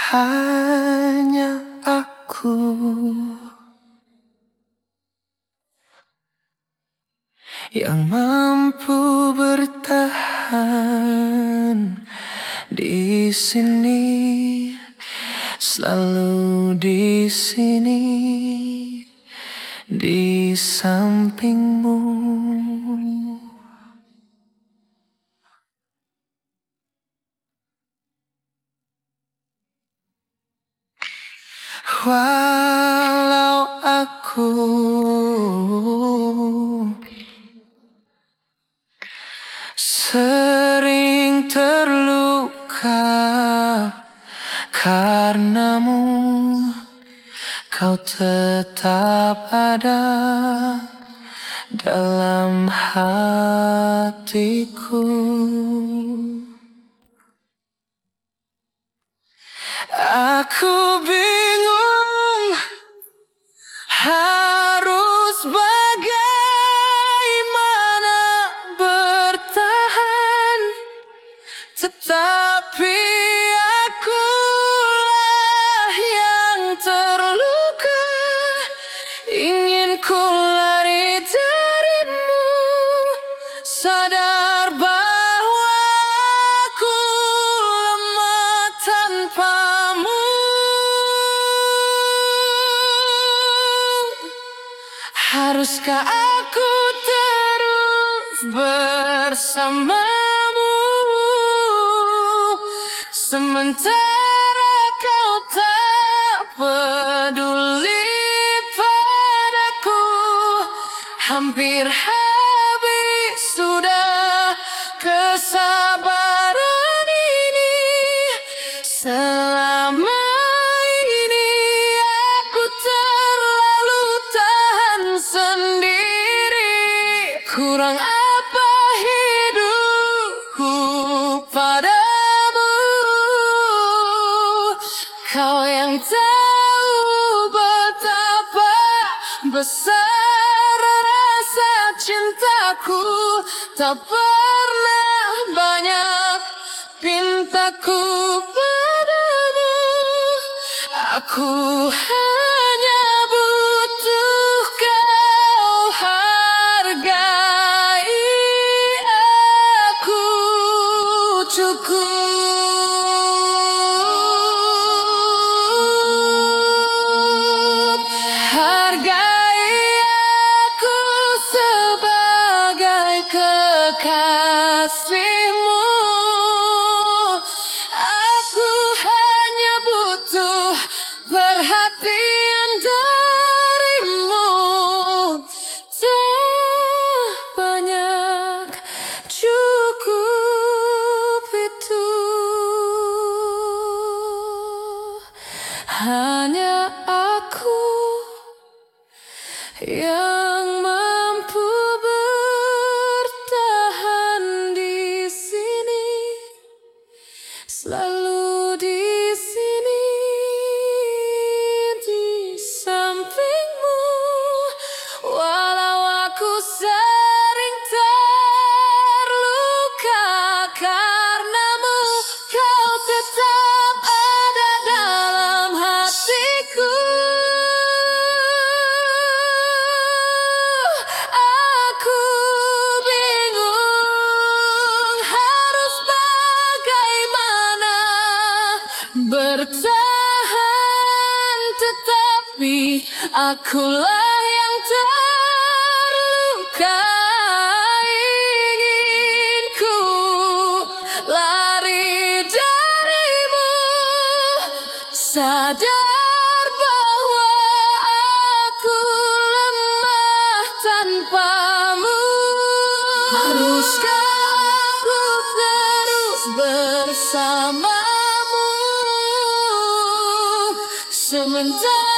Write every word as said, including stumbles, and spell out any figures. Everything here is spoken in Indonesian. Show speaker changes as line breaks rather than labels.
Hanya aku yang mampu bertahan di sini, selalu di sini, di sampingmu. Walau aku sering terluka karenamu, kau tetap ada dalam hatiku. Aku bingung harus bagaimana bertahan, tetapi akulah yang terluka. Ingin ku lari darimu, sadar bahwa aku lemah tanpamu. Haruskah aku terus bersamamu, sementara kau tak peduli padaku? Hampir habis sudah kesabaran ini. Selama ini aku terlalu tahan sendiri. Kurang apa hidupku padamu? Kau yang tahu betapa besar rasa cintaku. Tak pernah banyak pintaku padamu. Aku hanya butuh kau hargai aku, cukup. Hargai aku sebagai kekasihmu. Aku hanya butuh perhatian darimu. Tak banyak, cukup itu. Hanya aku yang mampu bertahan di sini, selalu di sini, di sampingmu. Walau aku sering terluka karenamu, kau tetap ada dalam hatiku. Aku bingung harus bagaimana bertahan, tetapi akulah yang terluka. Ingin ku lari darimu, sadar bahwa aku lemah tanpamu. Haruskah aku terus bersamamu, sementara